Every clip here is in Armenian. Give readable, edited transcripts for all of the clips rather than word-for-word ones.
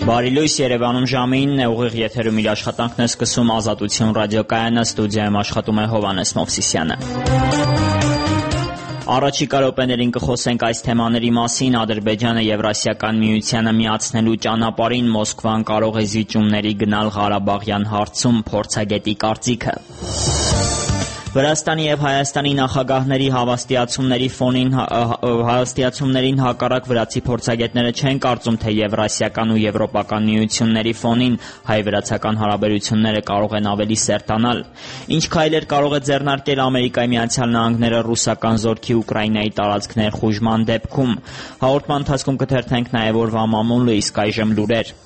Բարի լույս, Երևանում ժամը 9 է, ուղիղ եթերում իր աշխատանքն է սկսում Ազատություն ռադիոկայանը, ստուդիայում աշխատում է Հովհաննես Մովսիսյանը։ Առաջիկա րոպեներին կխոսենք այս թեմաների մասին։ Ադրբեջանը Եվրասիական միությանը միացնելու ճանապարհին Մոսկվան կարող է զիջումների գնալ Ղարաբաղյան հարցում, փորձագետի կարծիքը։ Վրաստանի և Հայաստանի նախագահների հավաստիացումներին հակառակ վրացի փորձագետները չեն կարծում, թե Եվրասիական ու Եվրոպական միությունների ֆոնին հայ-վրացական հարաբերությունները կարող են ավելի սերտանալ։ Ինչ քայլեր կարող է ձեռնարկել Ամերիկայի Միացյալ Նահանգները ռուսական զորքի Ուկրաինայի տարածք ներխուժման դեպքում։ Հաղորդման ընթացքում կթերթենք նաև օրվա մամուլը, իսկ այժմ լուրեր։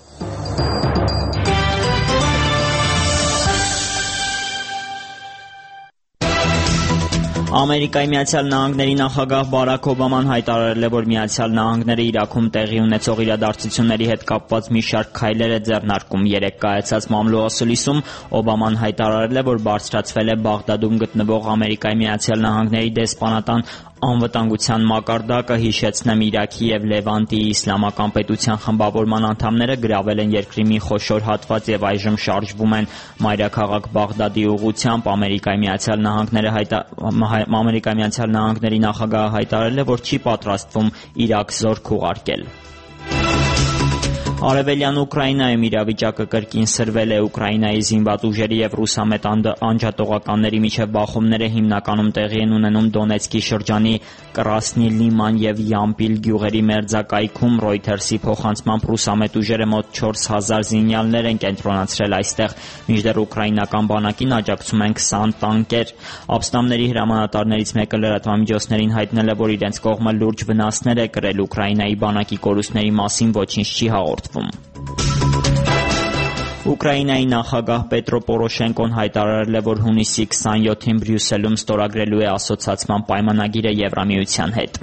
Ամերիկայի Միացյալ Նահանգների նախագահ Բարաք Օբաման հայտարարել է, որ Միացյալ Նահանգները Իրաքում տեղի ունեցող իրադարձությունների հետ կապված մի շարք քայլեր է ձեռնարկում։ Երեկ կայացած մամլո ասուլիսում Օբաման հայտարարել է, որ բարձրացվել է Բաղդադում գտնվող Ամերիկայի Միացյալ Նահանգների դեսպանատան անվտանգության մակարդակը, հիշեցնեմ, Իրաքի և Լևանտի իսլամական պետության խմբավորման անդամները գրավել են երկրի մի խոշոր հատված և այժմ շարժվում են մայրաքաղաք Բաղդադի ուղղությամբ։ Ամերիկայի Միացյալ Նահանգների նախագահը հայտարարել է, որ չի պատրաստվում Իրաք զորք ուղարկել։ Արևելյան Ուկրաինայում իրավիճակը կրկին սրվել է։ Ուկրաինայի զինված ուժերի և ռուսամետ անջատողականների միջև բախումները հիմնականում տեղի են ունենում Դոնեցկի շրջանի Կրասնի Լիման և Յամպիլ գյուղերի մերձակայքում։ Ռոյթերսի փոխանցմամբ ռուսամետ ուժերը մոտ 4000 զինյալներ են կենտրոնացրել այստեղ, մինչդեռ ուկրաինական բանակին աջակցում են 20 տանկեր։ Ապստամբների հրամանատարներից մեկը լրատվամիջոցներին հայտնել է, որ իրենց կողմը լուրջ վնասներ է կրել։ Ուկրաինայի բանակի կորուստների մասին ոչինչ չի հաղորդվում։ Ուկրաինայի նախագահ Պետրո Պորոշենկոն հայտարարել է, որ հունիսի 27-ին Բրյուսելում ստորագրելու է ասոցացման պայմանագիրը Եվրամիության հետ։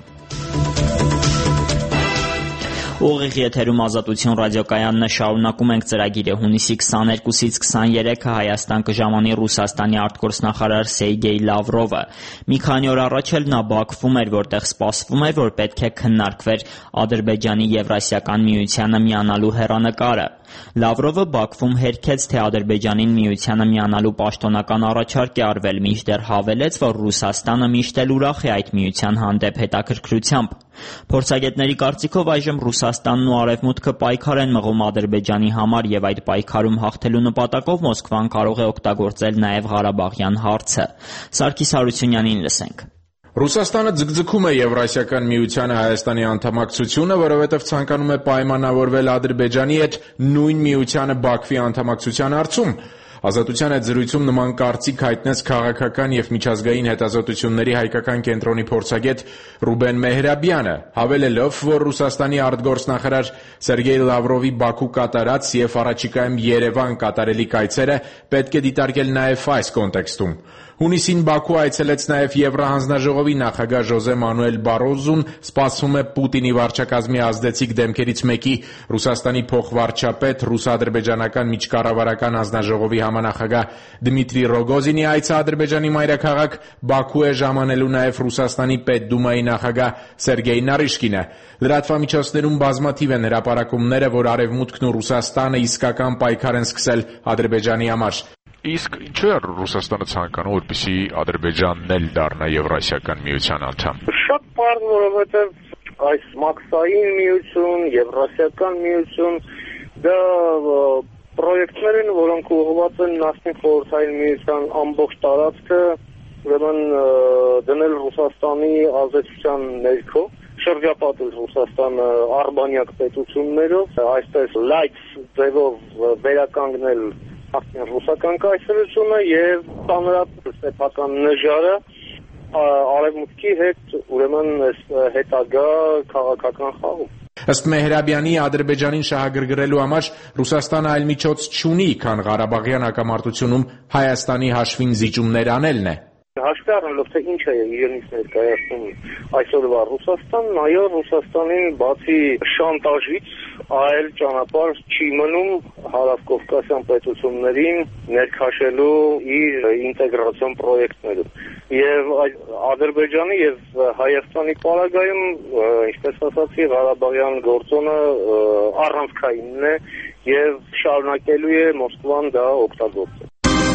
Ուղիղ եթերում Ազատություն ռադիոկայանն է, շարունակում ենք ծրագիրը։ Հունիսի 22-ից 23-ը Հայաստան կժամանի Ռուսաստանի արտգործնախարար Սերգեյ Լավրովը։ Մի քանի օր առաջ էլ նա Բաքվում էր, որտեղ սպասվում էր, որ պետք է քննարկվեր Ադրբեջանի Եվրասիական միությանը միանալու հեռանկարը։ Լավրովը Բաքվում հերքեց, թե Ադրբեջանին միությանը միանալու պաշտոնական առաջարկ է արվել, մինչդեռ հավելեց, որ Ռուսաստանը միշտ էլ ուրախ է այդ միության հանդեպ հետաքրքրությամբ։ Փորձագետների կարծիքով այժմ Ռուսաստանն ու Արևմուտքը պայքար են մղում Ադրբեջանի համար և այդ պայքարում հաղթելու նպատակով Մոսկվան կարող է օգտագործել նաև Ղարաբաղյան հարցը։ Սարգիս Հարությունյանին լսենք։ Ռուսաստանը ձգձգում է Եվրասիական միությանը Հայաստանի անդամակցությունը, որովհետև ցանկանում է պայմանավորվել Ադրբեջանի հետ նույն միությանը Բաքվի անդամակցության հարցում։ Ազատության հետ զրույցում նման կարծիք հայտնեց քաղաքական և միջազգային հետազոտությունների հայկական կենտրոնի փորձագետ Ռուբեն Մեհրաբյանը, հավելելով, որ Ռուսաստանի արտգործնախարար Սերգեյ Լավրովի Բաքու կատարած և առաջիկայում Երևան կատարելիք այցերը պետք է դիտարկել նաև այս կոնտեքստում։ Հունիսին Բաքու այցելեց նաև Եվրահանձնաժողովի նախագահ Ժոզե Մանուել Բարոզուն, սպասվում է Պուտինի վարչակազմի ազդեցիկ դեմքերից մեկի Ռուսաստանի փոխվարչապետ, ռուս-ադրբեջանական միջկառավարական հանձնաժողովի համանախագահ Դմիտրի Ռոգոզինի այցը Ադրբեջանի մայրաքաղաք Բաքու է ժամանելու նաև Ռուսաստանի Պետդումայի նախագահ Սերգեյ Նարիշկինը։ Լրատվամիջոցներում բազմաթիվ են հրապարակումները, որ Արևմուտքն ու Ռուսաստանը իսկական պայքար են սկսել Ադրբեջանի համար։ Իսկ ինչու է Ռուսաստանը ցանկանում, որպեսզի Ադրբեջանն էլ դառնա Եվրասիական միության անդամ։ Շատ բարձր, որովհետև այս մաքսային միություն, Եվրասիական միություն, դա պրոյեկտներ են, որոնք ուղղված են Նախկին խորհրդային միության ամբողջ տարածքը, ուրեմն դնել Ռուսաստանի ազդեցության ներքո, շրջապատել Ռուսաստանը արբանյակ պետություններով, այսպես լայթ ձևով վերականգնել ռուսական կայսրությունը և տանրատել սեփական նժարը արևմուտքի հետ, ուրեմն հետագա քաղաքական խաղում։ Ըստ Մեհրաբյանի, Ադրբեջանին շահագրգռելու համար Ռուսաստանը այլ միջոց չունի, քան Ղարաբաղյան հակամարտությունում Հայաստանի հաշվին զիջումներ անելն է։ Հաշվի առնելով, թե ինչ է իրենից ներկայացնում այսօրվա Ռուսաստանն, այո, Ռուսաստանին բացի շանտաժից այլ ճանապարհ չի մնում հարավկովկասյան պետություններին ներքաշելու իր ինտեգրացիոն պրոյեկտներում։ Եվ Ադրբեջանի եւ Հայաստանի պարագայում, ինչպես ասացի, Ղարաբաղյան գործոնը առանցքայինն է եւ շարունակելու է Մոսկվան դա օգտագործել։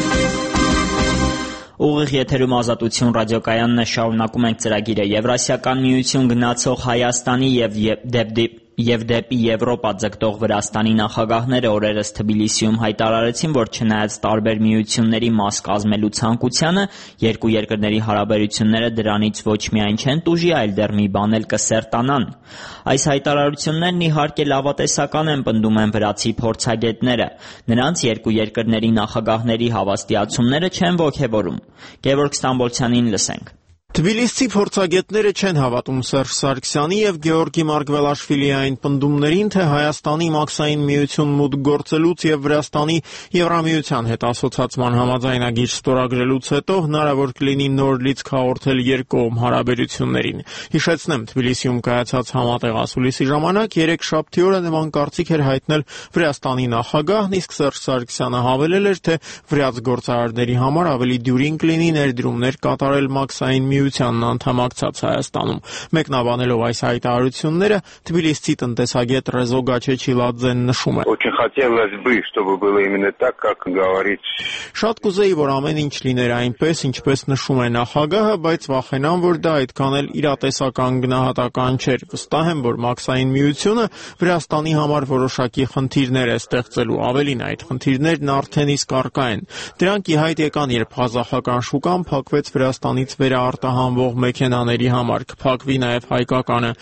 Ուղիղ եթերում Ազատություն ռադիոկայանն է, շարունակում ենք ծրագիրը։ Եվրասիական միություն գնացող Հայաստանի եւ դեպի Եվրոպա ձգտող Վրաստանի նախագահները օրերս Թբիլիսիում հայտարարեցին, որ չնայած տարբեր միությունների մաս կազմելու ցանկությանը, երկու երկրների հարաբերությունները դրանից ոչ միայն չեն տուժի, այլ դեռ մի բան էլ կսերտանան։ Այս հայտարարություններն իհարկե լավատեսական են, պնդում են վրացի փորձագետները։ Նրանց երկու երկրների նախագահների հավաստիացումները չեն ոգևորում։ Գևորգ Ստամբոլցյանին լսենք։ Թբիլիսցի փորձագետները չեն հավատում Սերժ Սարգսյանի եւ Գեորգի Մարգվելաշվիլիի այն պնդումներին, թե Հայաստանի մաքսային միություն մուտք գործելուց եւ Վրաստանի Եվրամիության հետ ասոցացման համաձայնագիր ստորագրելուց հետո հնարավոր կլինի նոր լիցք հաղորդել երկկողմ հարաբերություններին։ Հիշեցնեմ, Թբիլիսիում կայացած համատեղ ասուլիսի ժամանակ երեքշաբթի օրը նման կարծիք էր հայտնել Վրաստանի նախագահն, իսկ Սերժ Սարգսյանը հավելել էր, թե վրաց գործարարների համար ավելի դյուրին կլինի ներդրումներ կատարել մաքսային միությանն անդամակցած Հայաստանում։ Մեկնաբանելով այս հայտարարությունները, Թբիլիսցի տնտեսագետ Ռեզո Գաչեչիլաձեն նշում է. Очень хотелось бы, чтобы было именно так, как говорит. Շատ կուզեի, որ ամեն ինչ լիներ այնպես, ինչպես նշում է նախագահը, բայց վախենամ, որ դա այդքան էլ իրատեսական գնահատական չէր։ Վստահ եմ, որ մաքսային միությունը Վրաստանի համար որոշակի խնդիրներ է ստեղծելու, ավելին այդ խնդիրներն արդեն իսկ առկա են։ Դրանք ի հայտ եկան, երբ ղազախական շուկան փակվեց Վրաստանից վերարտահանվող մեքենաների համար, կփակվի նաև հայկականը։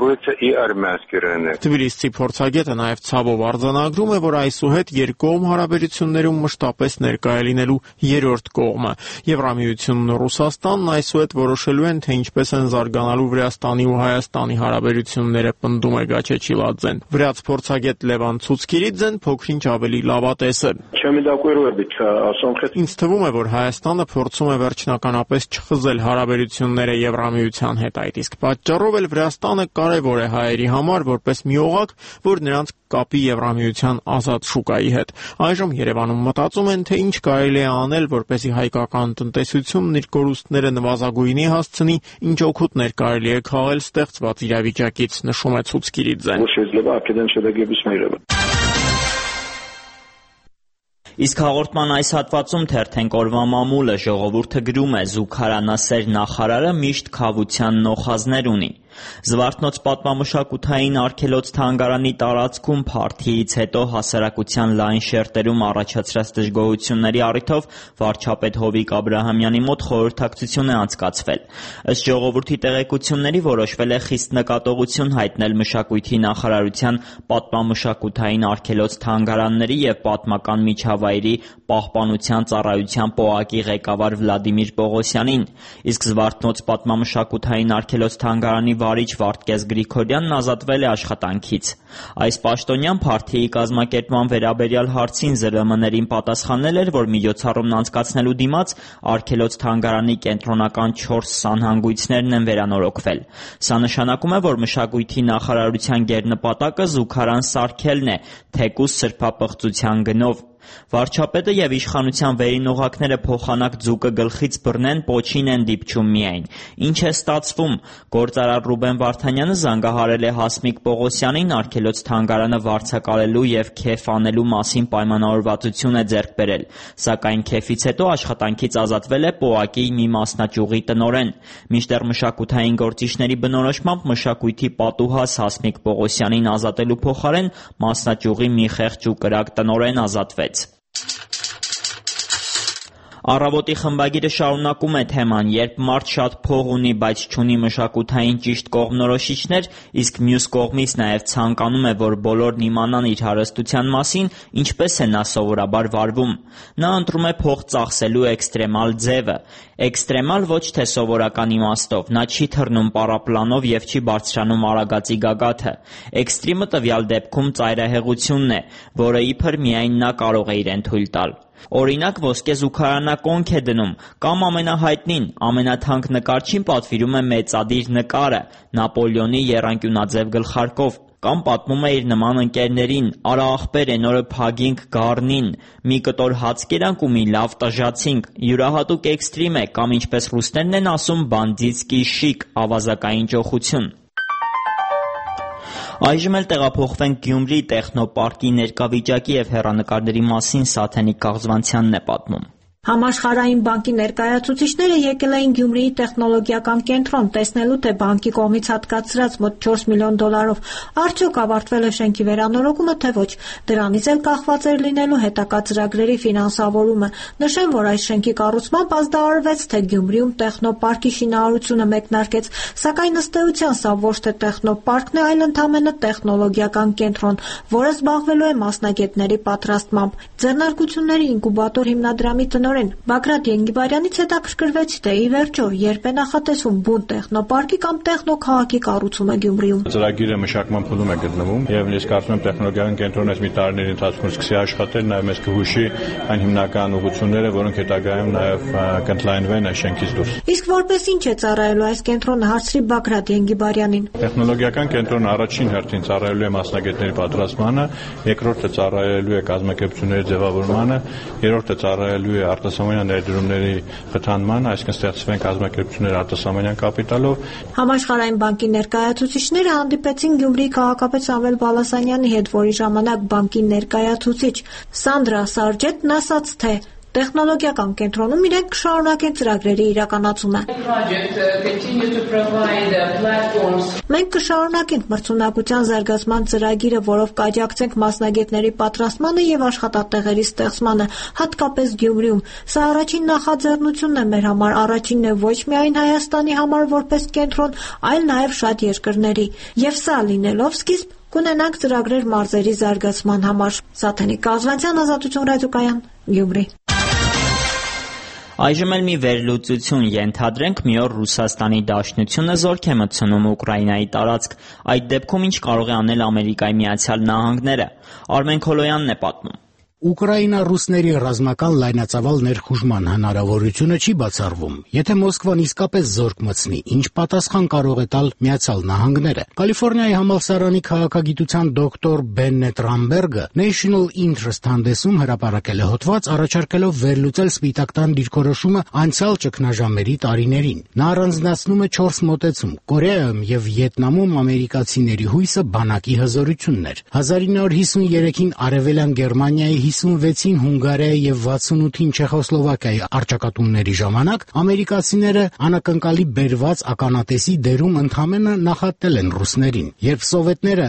Թբիլիսցի փորձագետը նաև ցավով արձանագրում է, որ այսուհետ երկկողմ հարաբերություններում մշտապես ներկա է լինելու երրորդ կողմը։ Եվրամիությունն ու Ռուսաստանն այսուհետ որոշելու են, թե ինչպես են զարգանալու Վրաստանի ու Հայաստանի հարաբերությունները, պնդում է Գաչեչիլաձեն։ Վրաց փորձագետ Լևան Ցուցկիրիձեն փոքրինչ ավելի լավատես է։ Ինձ թվում է, որ Հայաստանը փորձում է վերջնականապես չխզել հարաբերությունները Եվրամիության հետ, այդ իսկ պատճառով էլ Վրաստանը կարևոր է հայերի համար որպես մի օղակ, որ նրանց կապի Եվրամիության ազատ շուկայի հետ։ Այժմ Երևանում մտածում են, թե ինչ կարելի է անել, որպեսզի հայկական տնտեսությունն իր կորուստները նվազագույնի հասցնի, ինչ օգուտներ կարելի է քաղել ստեղծված իրավիճակից, նշում է Ցուցկիրիձեն։ Իսկ հաղորդման այս հատվածում թերթենք օրվա մամուլը, ժողովուրդը գրում է. Զուգարանասեր նախարարը միշտ քավության նոխազներ ունի։ Զվարթնոց պատմամշակութային արգելոց-թանգարանի տարածքում փարթիից հետո հասարակության լայն շերտերում առաջացրած դժգոհությունների առիթով վարչապետ Հովիկ Աբրահամյանի մոտ խորհրդակցություն է անցկացվել։ Ըստ ժողովրդի տեղեկությունների որոշվել է խիստ նկատողություն հայտնել մշակույթի նախարարության պատմամշակութային արգելոց-թանգարանների եւ պատմական միջավայրի պահպանության ծառայության ՊՕԱԿ-ի ղեկավար Վլադիմիր Պողոսյանին, իսկ Զվարթնոց պատմամշակութային արգելոց-թանգարանի վարիչ Վարդգես Գրիգորյանն ազատվել է աշխատանքից։ Այս պաշտոնյան փարթիի կազմակերպման վերաբերյալ հարցին ԶՐՄ-ներին պատասխանել էր, որ միջոցառումն անցկացնելու դիմաց արգելոց-թանգարանի կենտրոնական 4 սանհանգույցներն են վերանորոգվել։ Սա նշանակում է, որ մշակույթի նախարարության գերնպատակը զուգարան սարքելն է, թեկուզ սրբապղծության գնով։ Վարչապետը եւ իշխանության վերին օղակները փոխանակ ձուկը գլխից բռնեն, պոչին են դիպչում միայն։ Ինչ է ստացվում։ Գործարար Ռուբեն Վարդանյանը զանգահարել է Հասմիկ Պողոսյանին, արգելոց-թանգարանը վարձակալելու եւ քեֆ անելու մասին պայմանավորվածություն է ձեռք բերել, սակայն քեֆից հետո աշխատանքից ազատվել է ՊՕԱԿ-ի մի մասնաճյուղի տնօրեն։ Մինչդեռ մշակութային գործիչների բնորոշմամբ մշակույթի պատուհաս Հասմիկ Պողոսյանին ազատելու փոխարեն մասնաճյուղի մի խեղճ ու կրակ տնօրեն ազատվեց։ Առավոտի խմբագիրը շարունակում է թեման. երբ մարդ շատ փող ունի, բայց չունի մշակութային ճիշտ կողմնորոշիչներ, իսկ մյուս կողմից նաև ցանկանում է, որ բոլորն իմանան իր հարստության մասին, ինչպես է նա սովորաբար վարվում։ Նա ընտրում է փող ծախսելու էքստրեմալ ձևը։ Էքստրեմալ ոչ թե սովորական իմաստով, նա չի թռնում պարապլանով եւ չի բարձրանում արագածի գագաթը։ Էքստրիմը տվյալ դեպքում ծայրահեղությունն է, որը իբր միայն նա կարող է իրեն թույլ տալ։ Օրինակ ոսկե զուգարանակոնք է դնում, կամ ամենահայտնին, ամենաթանկ նկարչին պատվիրում է մեծադիր նկարը՝ Նապոլեոնի եռանկյունաձև գլխարկով, Կամ պատմում է իր նման ընկերներին. «Արա ախպեր է, նորը փագինք գառնին, մի կտոր հաց կերանք ու մի լավ տժացինք»։ Յուրահատուկ էքստրիմ է, կամ ինչպես ռուսներն են ասում, բանդիտսկի շիկ, ավազակային ճոխություն։ Այժմ էլ տեղափոխվենք Գյումրի տեխնոպարկի ներկայավիճակի եւ հեռանկարների մասին Սաթենիկ Կաղզվանցյանն է պատմում։ Համաշխարհային բանկի ներկայացուցիչները եկել էին Գյումրիի տեխնոլոգիական կենտրոն տեսնելու, թե բանկի կողմից հատկացրած մոտ $4 միլիոն արդյոք ավարտվել է շենքի վերանորոգումը, թե ոչ։ Դրանից էլ կախված էր լինելու հետագա ծրագրերի ֆինանսավորումը։ Նշեմ, որ այս շենքի կառուցմամբ ազդարարվեց, թե Գյումրիում տեխնոպարկի շինարարությունը մեկնարկեց, սակայն ըստ էության սա ոչ թե տեխնոպարկն է, այլ ընդամենը տեխնոլոգիական կենտրոն, որը զբաղվելու է մասնագետների պատրաստմամբ։ Ձեռնարկությունների ինկուբատոր հիմնադրամի տնօրեն Բագրատ Ենգիբարյանից հետաքրքրվեցի, թե ի վերջո երբ է նախատեսվում բուն տեխնոպարկի կամ տեխնոքաղաքի կառուցումը Գյումրիում։ Ծրագիրը մշակման փուլում է գտնվում եւ ես կարծում եմ տեխնոլոգիական կենտրոնը մի տարիների ընթացքում սկսի աշխատել, նաեւ մեզ կհուշի այն հիմնական ուղղությունները, որոնք հետագայում նաեւ կընդլայնվեն այս շենքից դուրս։ Իսկ որպես ինչ է ծառայելու այս կենտրոնը, հարցրի Բագրատ Ենգիբարյանին։ Տեխնոլոգիական կենտրոնը առաջին հերթին ծառայելու է մասնագետների պատրաստմանը, երկրորդը ծառայելու է կազմակերպությունների ձևավորմանը, երրորդը ծառայելու է արտասահմանյան ներդրումների խթանման, այսինքն ստեղծվեն կազմակերպություններ արտասահմանյան կապիտալով։ Համաշխարհային բանկի ներկայացուցիչները հանդիպեցին Գյումրիի քաղաքապետ Սամվել Բալասանյանի հետ, որի ժամանակ բանկի ներկայացուցիչ Սանդրա Սարջետն ասաց, թե տեխնոլոգիական կենտրոնում իրենք կշարունակեն ծրագրերի իրականացումը։ Մենք կշարունակենք մրցունակության զարգացման ծրագիրը, որով կաջակցենք մասնագետների պատրաստմանը եւ աշխատատեղերի ստեղծմանը, հատկապես Գյումրիում։ Սա առաջին նախաձեռնությունն է մեր համար, առաջինն է ոչ միայն Հայաստանի համար որպես կենտրոն, այլ նաեւ շատ երկրների։ Եվ սա լինելով սկիզբ, կունենանք ծրագրեր մարզերի զարգացման համար։ Սաթենիկ Կաղզվանցյան, Ազատություն ռադիոկայան, Գյումրի։ Այժմ էլ մի վերլուծություն ենթադրենք, մի օր Ռուսաստանի Դաշնությունը զորք է մտցնում Ուկրաինայի տարածք։ Այդ դեպքում ինչ կարող է անել Ամերիկայի Միացյալ Նահանգները։ Արմեն Քոլոյանն է պատմում։ Ուկրաինա-ռուսների ռազմական լայնածավալ ներխուժման հնարավորությունը չի բացառվում, եթե Մոսկվան իսկապես զորք մտցնի, ինչ պատասխան կարող է տալ Միացյալ Նահանգները։ Կալիֆոռնիայի համալսարանի քաղաքագիտության դոկտոր Բեննետ Ռամբերգը National Interest հանդեսում հրապարակել է հոդված, առաջարկելով վերլուծել Սպիտակ տան դիրքորոշումը անցյալ ճգնաժամերի տարիներին։ Նա առանձնացնում է 4 մոտեցում։ Կորեայում եւ Վիետնամում ամերիկացիների հույսը բանակի հզորությունն էր։ 1953-ին Արևելյան Գերմանիայի 56-ին Հունգարիայի եւ 68-ին Չեխոսլովակիայի առճակատումների ժամանակ ամերիկացիները անակնկալի բերված ականատեսի դերում ընդհանրապես նախատել են ռուսներին։ Երբ սովետները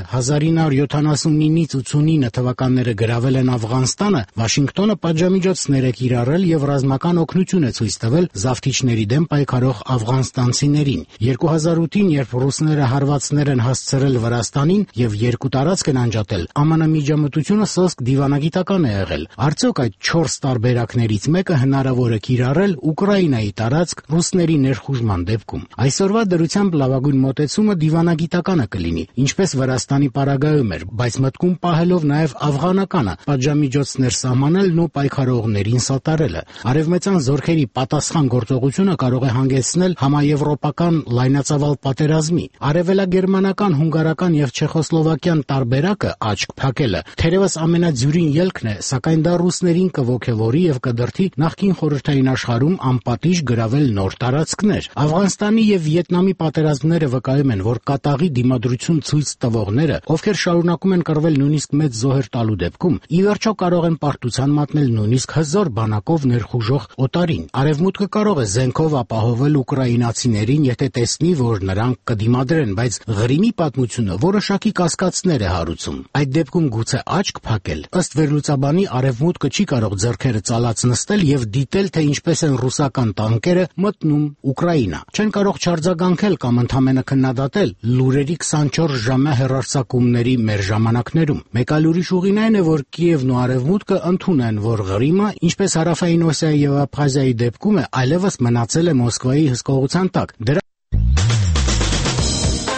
1979-ից 89 թվականները գրավել են Աֆղանստանը, Վաշինգտոնը պատժամիջոցներ է կիրառել եւ ռազմական օգնություն է ցույց տվել զավթիչների դեմ պայքարող աֆղանստանցիներին։ 2008-ին, երբ ռուսները հարվածներ են հասցրել Վրաստանին եւ 2 տարածք են անջատել, ԱՄՆ միջամտությունը սոսկ դիվանագիտական է եղել։ Արդյոք այդ 4 տարբերակներից մեկը հնարավոր է կիրառել Ուկրաինայի տարածք ռուսների ներխուժման դեպքում։ Այսօրվա դրությամբ լավագույն մոտեցումը դիվանագիտականը կլինի, ինչպես Վրաստանի պարագայում էր, բայց մտքում պահելով նաև աֆղանականը, պատժամիջոցներ սահմանելն ու պայքարողներին սատարելը։ Արևմտյան զորքերի պատասխան գործողությունը կարող է հանգեցնել համաեվրոպական լայնածավալ պատերազմի։ Արևելագերմանական, հունգարական եւ չեխոսլովակյան տարբերակը աչք փակելը թերևս ամենաձյուրին ելքն է, սակայն դա ռուսներին կոգևորի եւ կդրթի նախկին խորհրդային աշխարհում անպատիժ գրավել նոր տարածքներ։ Աֆղանստանի եւ Վիետնամի պատերազմները վկայում են, որ կատաղի դիմադրություն ցույց տվողները, ովքեր շարունակում են կռվել նույնիսկ մեծ զոհեր տալու դեպքում, ի վերջո կարող են պարտության մատնել նույնիսկ հզոր բանակով ներխուժող օտարին։ Արևմուտքը կարող է զենքով ապահովել ուկրաինացիներին, եթե տեսնի, որ նրանք կդիմադրեն, բայց Ղրիմի պատմությունը որոշակի կասկածներ է հարուցում։ Այդ դեպքում գուցե աչք փակել։ Ըստ վերլուծաբանի, Արևմուտքը չի կարող ձեռքերը ծալած նստել եւ դիտել, թե ինչպես են ռուսական տանկերը մտնում Ուկրաինա։ Չեն կարող չարձագանքել կամ ընդհանրապես քննադատել լուրերի 24 ժամյա հեռարձակումների մեր ժամանակներում։ Մեկ այլ ուրիշ ուղին այն է, որ Կիևն ու Արևմուտքը ընդունեն, որ Ղրիմը, ինչպես Հարավային Օսիայի եւ Աբխազիայի դեպքում է, այլևս մնացել է Մոսկվայի հսկողության տակ։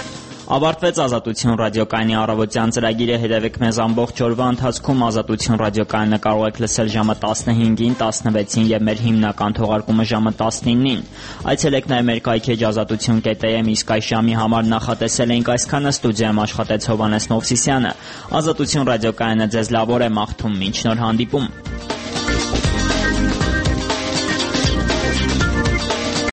Ավարտվեց Ազատություն ռադիոկայանի առավոտյան ծրագիրը, հետևեք մեզ ամբողջ օրվա ընթացքում։ Ազատություն ռադիոկայանը կարող եք լսել ժամը 15-ին, 16-ին եւ մեր հիմնական թողարկումը ժամը 19-ին։ Այցելեք նաեւ մեր կայքեջ azatutyon.am, իսկ այս ժամի համար նախատեսել ենք այսքանը։ Ստուդիայում աշխատեց Հովհաննես Մովսիսյանը։ Ազատություն ռադիոկայանը ձեզ լավ օր է մաղթում, մինչ նոր հանդիպում։